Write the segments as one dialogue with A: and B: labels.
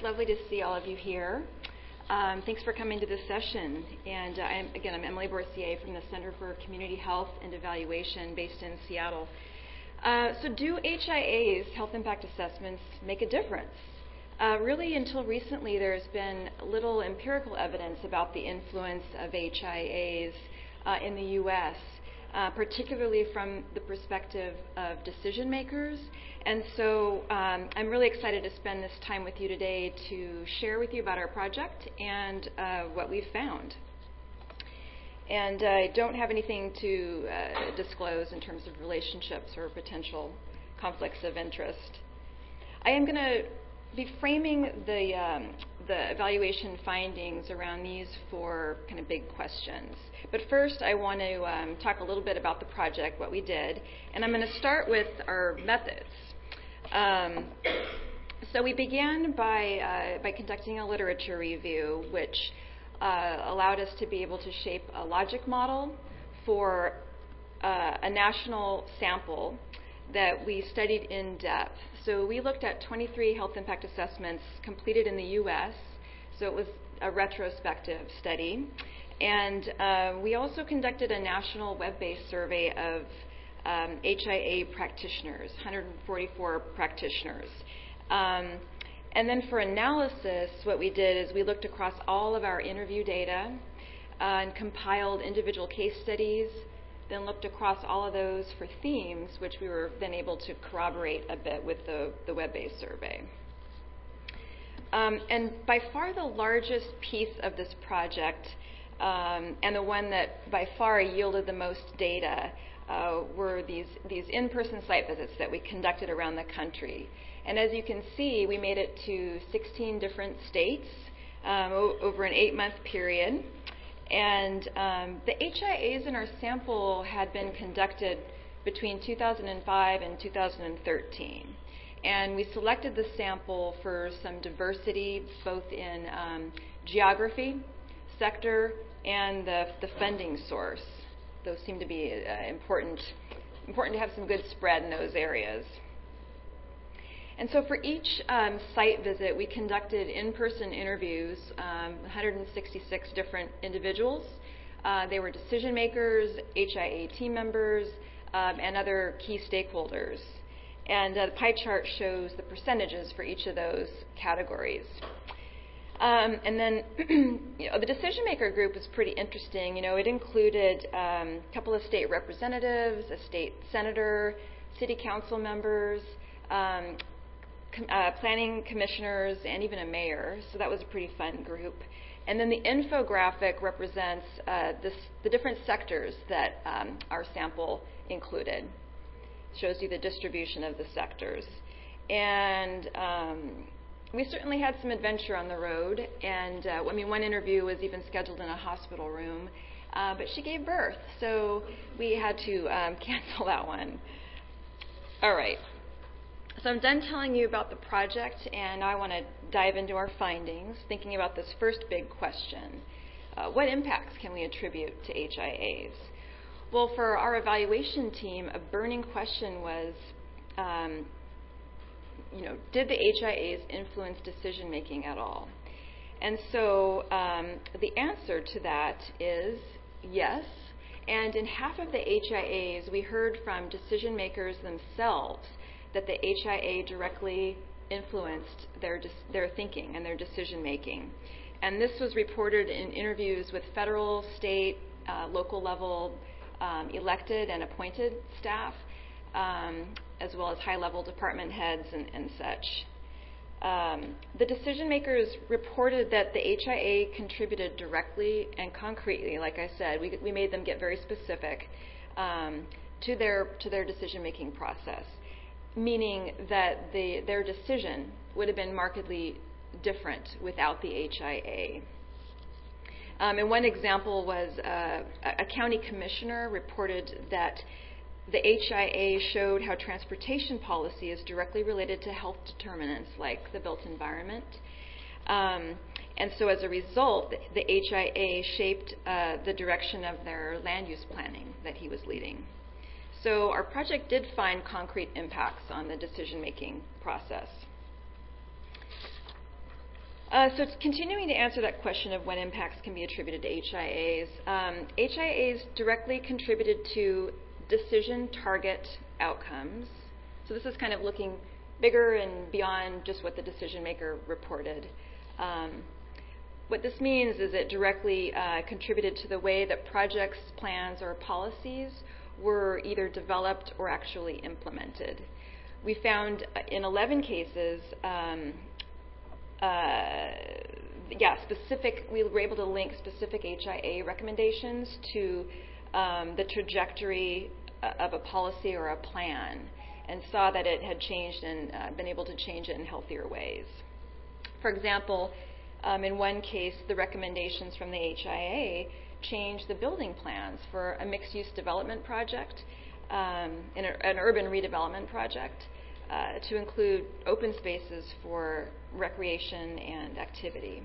A: lovely to see all of you here. Thanks for coming to this session. And I'm Emily Borcier from the Center for Community Health and Evaluation based in Seattle. So do HIAs, health impact assessments, make a difference? Really, until recently, there's been little empirical evidence about the influence of HIAs in the U.S., particularly from the perspective of decision makers. And so I'm really excited to spend this time with you today to share with you about our project and what we've found. And I don't have anything to disclose in terms of relationships or potential conflicts of interest. I am going to be framing the evaluation findings around these four kind of big questions. But first, I want to talk a little bit about the project, what we did, and I'm going to start with our methods. So we began by conducting a literature review, which allowed us to be able to shape a logic model for a national sample that we studied in depth. So we looked at 23 health impact assessments completed in the U.S., so it was a retrospective study. And we also conducted a national web-based survey of HIA practitioners, 144 practitioners. And then for analysis, what we did is we looked across all of our interview data and compiled individual case studies, then looked across all of those for themes, which we were then able to corroborate a bit with the web-based survey. And by far the largest piece of this project, and the one that by far yielded the most data, were these in-person site visits that we conducted around the country. And as you can see, we made it to 16 different states over an 8-month period. And the HIAs in our sample had been conducted between 2005 and 2013. And we selected the sample for some diversity, both in geography, sector, and the funding source. Those seem to be important to have some good spread in those areas. And so for each site visit, we conducted in-person interviews, 166 different individuals. They were decision makers, HIA team members, and other key stakeholders. And the pie chart shows the percentages for each of those categories. And then the decision maker group was pretty interesting. It included a couple of state representatives, a state senator, city council members, planning commissioners, and even a mayor. So that was a pretty fun group. And then the infographic represents the different sectors that our sample included. It shows you the distribution of the sectors. And we certainly had some adventure on the road. And one interview was even scheduled in a hospital room, but she gave birth, so we had to cancel that one. All right. So I'm done telling you about the project, and I want to dive into our findings, thinking about this first big question. What impacts can we attribute to HIAs? Well, for our evaluation team, a burning question was, did the HIAs influence decision-making at all? And so the answer to that is yes. And in half of the HIAs, we heard from decision makers themselves that the HIA directly influenced their thinking and their decision making. And this was reported in interviews with federal, state, local level elected and appointed staff, as well as high-level department heads and such. The decision makers reported that the HIA contributed directly and concretely, like I said. We made them get very specific to their decision-making process, meaning that their decision would have been markedly different without the HIA. And one example was a county commissioner reported that the HIA showed how transportation policy is directly related to health determinants like the built environment. And so as a result, the HIA shaped the direction of their land use planning that he was leading. So our project did find concrete impacts on the decision-making process. So it's continuing to answer that question of when impacts can be attributed to HIAs. HIAs directly contributed to decision target outcomes. So this is kind of looking bigger and beyond just what the decision maker reported. What this means is it directly contributed to the way that projects, plans, or policies were either developed or actually implemented. We found in 11 cases, we were able to link specific HIA recommendations to the trajectory of a policy or a plan, and saw that it had changed and been able to change it in healthier ways. For example, in one case, the recommendations from the HIA changed the building plans for a mixed-use development project, in an urban redevelopment project, to include open spaces for recreation and activity.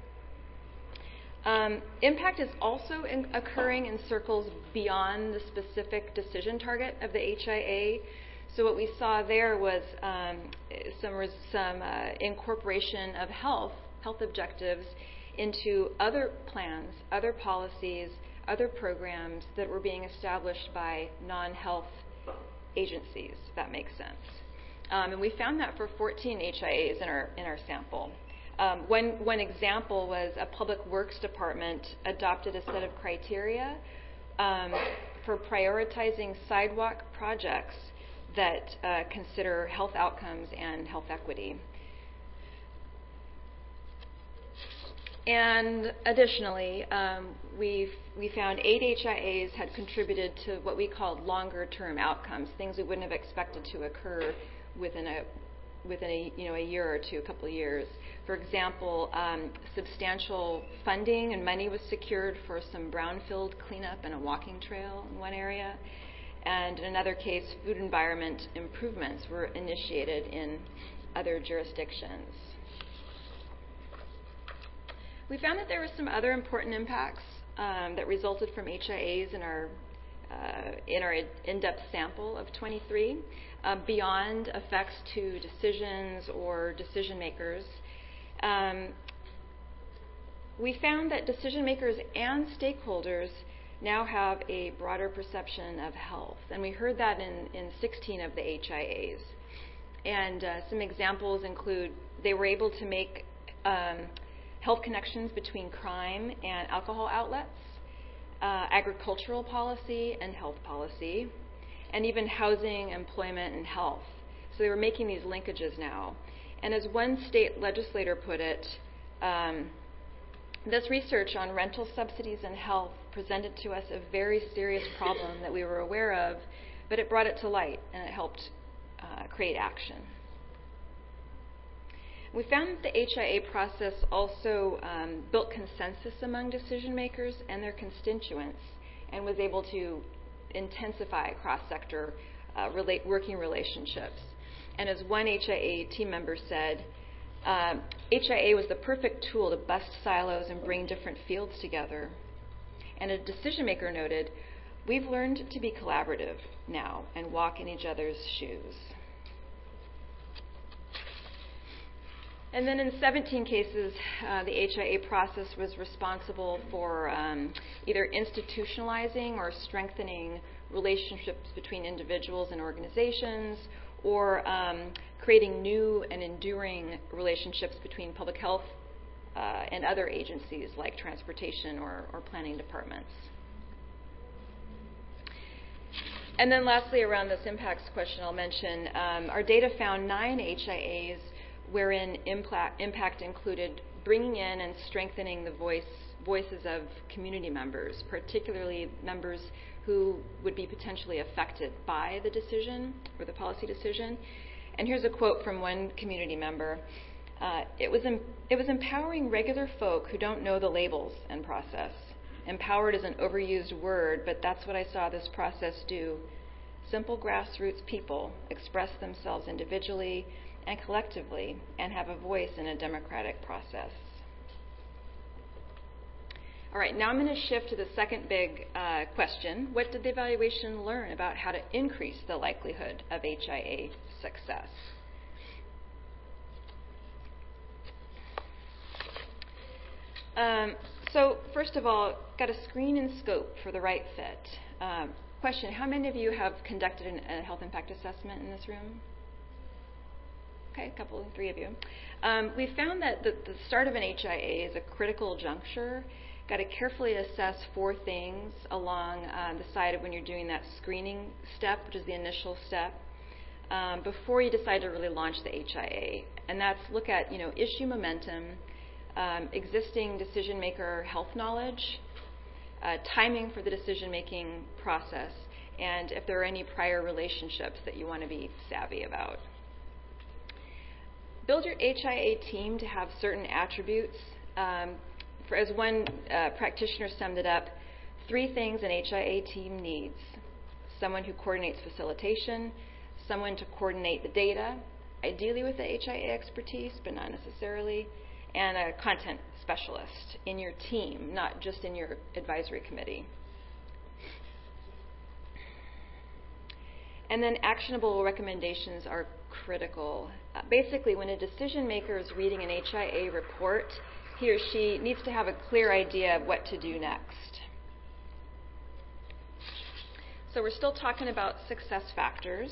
A: Impact is also occurring in circles beyond the specific decision target of the HIA. So what we saw there was some incorporation of health objectives into other plans, other policies, other programs that were being established by non-health agencies, if that makes sense. And we found that for 14 HIAs in our sample. One example was a public works department adopted a set of criteria for prioritizing sidewalk projects that consider health outcomes and health equity. And additionally, we found 8 HIAs had contributed to what we called longer-term outcomes, things we wouldn't have expected to occur within a year or two, a couple of years. For example, substantial funding and money was secured for some brownfield cleanup and a walking trail in one area. And in another case, food environment improvements were initiated in other jurisdictions. We found that there were some other important impacts that resulted from HIAs in our in-depth sample of 23, beyond effects to decisions or decision makers. We found that decision makers and stakeholders now have a broader perception of health, and we heard that in 16 of the HIAs. And some examples include they were able to make health connections between crime and alcohol outlets, agricultural policy and health policy, and even housing, employment, and health. So they were making these linkages now. And as one state legislator put it, this research on rental subsidies and health presented to us a very serious problem that we were aware of, but it brought it to light and it helped create action. We found that the HIA process also built consensus among decision makers and their constituents, and was able to intensify cross-sector working relationships. And as one HIA team member said, HIA was the perfect tool to bust silos and bring different fields together. And a decision maker noted, "We've learned to be collaborative now and walk in each other's shoes." And then in 17 cases, the HIA process was responsible for either institutionalizing or strengthening relationships between individuals and organizations, or creating new and enduring relationships between public health and other agencies like transportation or planning departments. And then lastly, around this impacts question, I'll mention our data found 9 HIAs wherein impact included bringing in and strengthening the voices of community members, particularly members who would be potentially affected by the decision or the policy decision. And here's a quote from one community member. It was empowering regular folk who don't know the labels and process. Empowered is an overused word, but that's what I saw this process do. Simple grassroots people express themselves individually and collectively and have a voice in a democratic process. All right, now I'm going to shift to the second big question. What did the evaluation learn about how to increase the likelihood of HIA success? So first of all, got to screen and scope for the right fit. Question, how many of you have conducted a health impact assessment in this room? Okay, a couple, 3 of you. We found that the start of an HIA is a critical juncture. Got to carefully assess 4 things along the side of when you're doing that screening step, which is the initial step, before you decide to really launch the HIA. And that's look at, issue momentum, existing decision maker health knowledge, timing for the decision making process, and if there are any prior relationships that you want to be savvy about. Build your HIA team to have certain attributes. As one practitioner summed it up, 3 things an HIA team needs: someone who coordinates facilitation, someone to coordinate the data, ideally with the HIA expertise, but not necessarily, and a content specialist in your team, not just in your advisory committee. And then actionable recommendations are critical. Basically, when a decision maker is reading an HIA report, he or she needs to have a clear idea of what to do next. So we're still talking about success factors.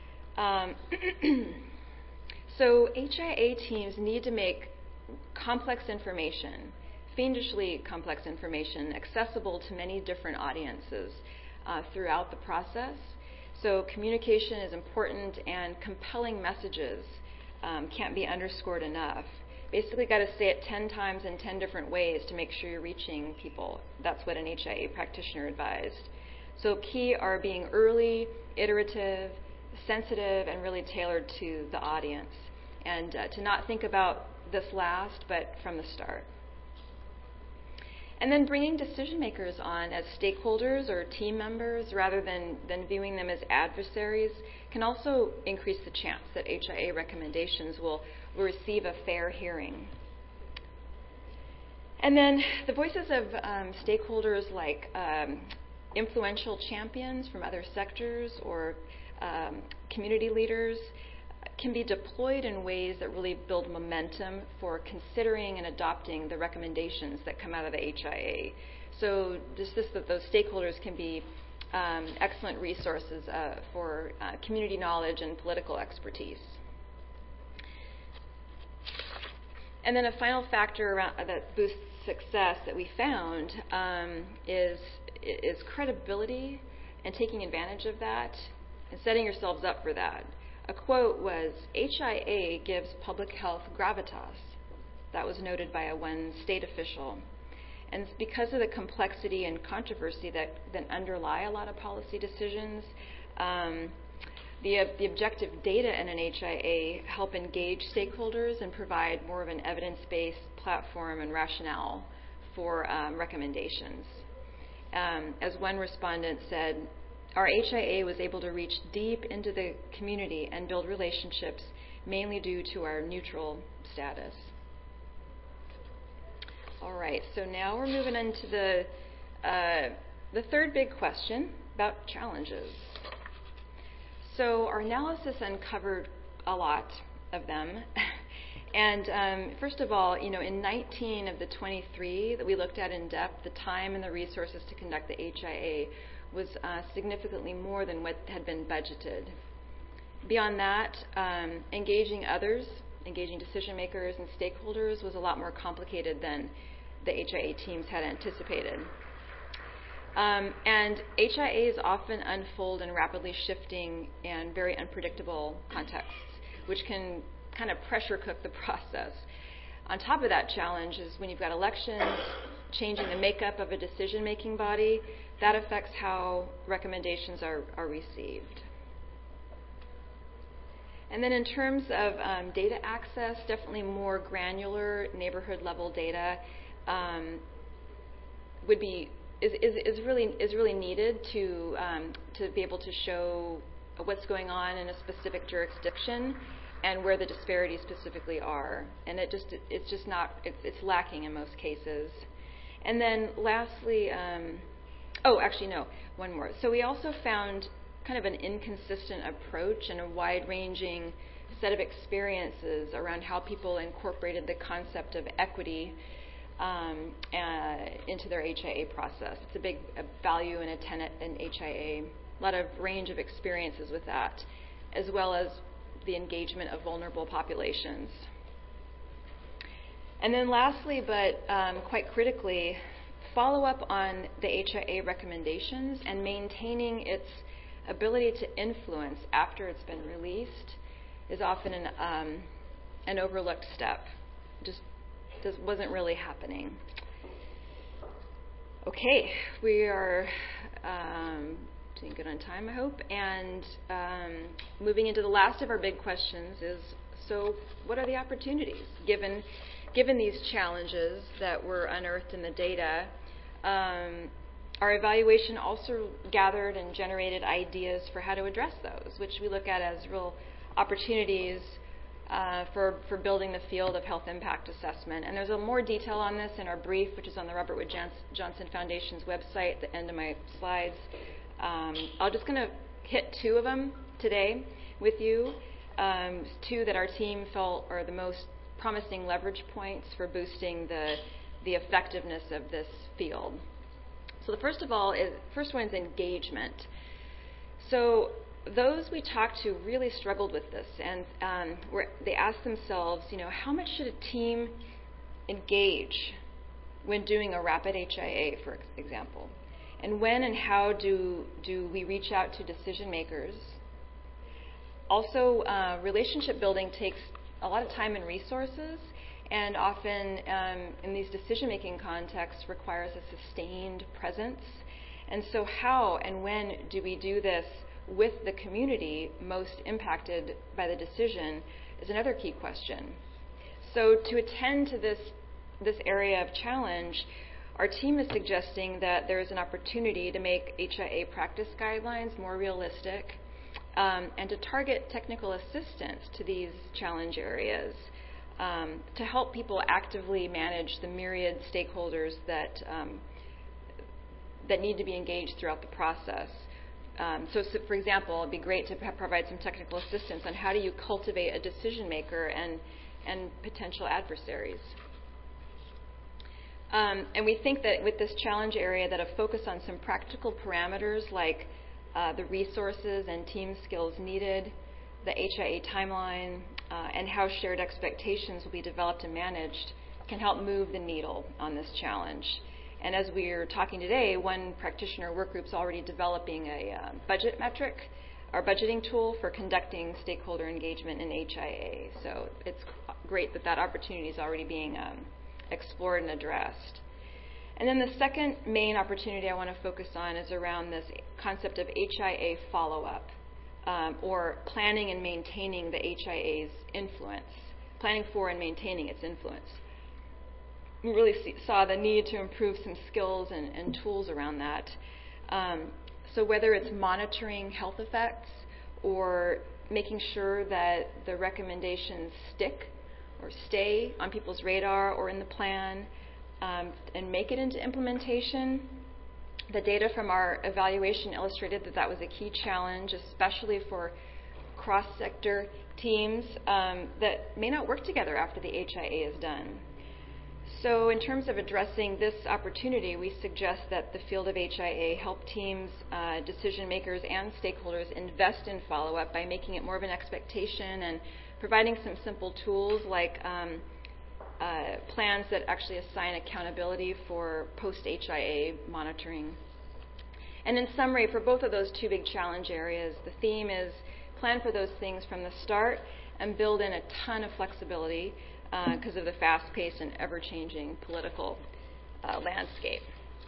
A: So HIA teams need to make complex information, fiendishly complex information, accessible to many different audiences throughout the process. So communication is important, and compelling messages can't be underscored enough. Basically, got to say it 10 times in 10 different ways to make sure you're reaching people. That's what an HIA practitioner advised. So key are being early, iterative, sensitive, and really tailored to the audience. And to not think about this last, but from the start. And then bringing decision makers on as stakeholders or team members rather than viewing them as adversaries can also increase the chance that HIA recommendations will receive a fair hearing. And then the voices of stakeholders like influential champions from other sectors or community leaders can be deployed in ways that really build momentum for considering and adopting the recommendations that come out of the HIA. So just that those stakeholders can be excellent resources for community knowledge and political expertise. And then a final factor that boosts success that we found is credibility and taking advantage of that and setting yourselves up for that. A quote was, "HIA gives public health gravitas." That was noted by one state official. And it's because of the complexity and controversy that underlie a lot of policy decisions, the objective data in an HIA help engage stakeholders and provide more of an evidence-based platform and rationale for recommendations. As one respondent said, our HIA was able to reach deep into the community and build relationships mainly due to our neutral status. All right, so now we're moving into the third big question about challenges. So our analysis uncovered a lot of them. And first of all, in 19 of the 23 that we looked at in depth, the time and the resources to conduct the HIA was significantly more than what had been budgeted. Beyond that, engaging others, engaging decision makers and stakeholders was a lot more complicated than the HIA teams had anticipated. And HIAs often unfold in rapidly shifting and very unpredictable contexts, which can kind of pressure cook the process. On top of that challenge is when you've got elections, changing the makeup of a decision-making body, that affects how recommendations are received. And then in terms of data access, definitely more granular neighborhood-level data is really needed to be able to show what's going on in a specific jurisdiction and where the disparities specifically are. And it's lacking in most cases. And then lastly, one more. So we also found kind of an inconsistent approach and a wide-ranging set of experiences around how people incorporated the concept of equity into their HIA process. It's a big value and a tenet in HIA. A lot of range of experiences with that, as well as the engagement of vulnerable populations. And then lastly, but quite critically, follow up on the HIA recommendations and maintaining its ability to influence after it's been released is often an overlooked step. Just wasn't really happening. Okay, we are doing good on time, I hope. And moving into the last of our big questions is, so what are the opportunities given these challenges that were unearthed in the data? Our evaluation also gathered and generated ideas for how to address those, which we look at as real opportunities for building the field of health impact assessment. And there's a more detail on this in our brief, which is on the Robert Wood Johnson Foundation's website at the end of my slides. I'm just going to hit two of them today with you, two that our team felt are the most promising leverage points for boosting the effectiveness of this field. So the first one is engagement. So those we talked to really struggled with this, and they asked themselves, how much should a team engage when doing a rapid HIA, for example? And when and how do we reach out to decision makers? Also, relationship building takes a lot of time and resources, and often in these decision-making contexts requires a sustained presence. And so how and when do we do this with the community most impacted by the decision is another key question. So to attend to this area of challenge, our team is suggesting that there is an opportunity to make HIA practice guidelines more realistic and to target technical assistance to these challenge areas to help people actively manage the myriad stakeholders that need to be engaged throughout the process. So, for example, it'd be great to provide some technical assistance on how do you cultivate a decision maker and potential adversaries. And we think that with this challenge area, that a focus on some practical parameters like the resources and team skills needed, the HIA timeline, and how shared expectations will be developed and managed can help move the needle on this challenge. And as we're talking today, one practitioner work group is already developing a budget metric, our budgeting tool for conducting stakeholder engagement in HIA. So it's great that opportunity is already being explored and addressed. And then the second main opportunity I want to focus on is around this concept of HIA follow-up, or planning and maintaining the HIA's influence, planning for and maintaining its influence. We really saw the need to improve some skills and tools around that. So whether it's monitoring health effects or making sure that the recommendations stick or stay on people's radar or in the plan and make it into implementation. The data from our evaluation illustrated that was a key challenge, especially for cross-sector teams that may not work together after the HIA is done. So in terms of addressing this opportunity, we suggest that the field of HIA help teams, decision makers, and stakeholders invest in follow-up by making it more of an expectation and providing some simple tools like plans that actually assign accountability for post-HIA monitoring. And in summary, for both of those two big challenge areas, the theme is plan for those things from the start and build in a ton of flexibility because of the fast-paced and ever-changing political landscape.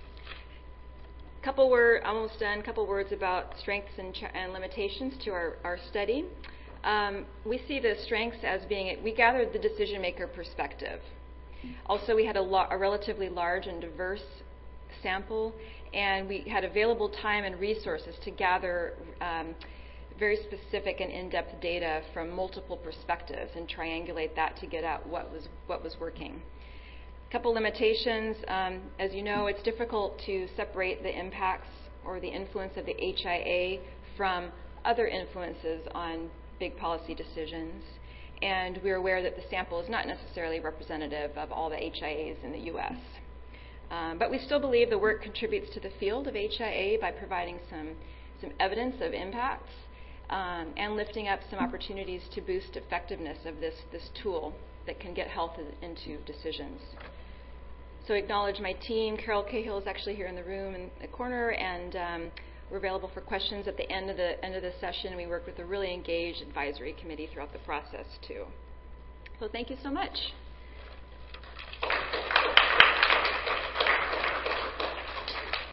A: Almost done. Couple words about strengths and limitations to our study. We see the strengths as being, we gathered the decision-maker perspective. Also, we had a relatively large and diverse sample, and we had available time and resources to gather very specific and in-depth data from multiple perspectives and triangulate that to get at what was working. A couple limitations. As you know, it's difficult to separate the impacts or the influence of the HIA from other influences on big policy decisions. and we're aware that the sample is not necessarily representative of all the HIAs in the U.S. But we still believe the work contributes to the field of HIA by providing some evidence of impacts and lifting up some opportunities to boost effectiveness of this tool that can get health into decisions. So I acknowledge my team. Carol Cahill is actually here in the room in the corner, and we're available for questions at the end of the session. We work with a really engaged advisory committee throughout the process too. So thank you so much.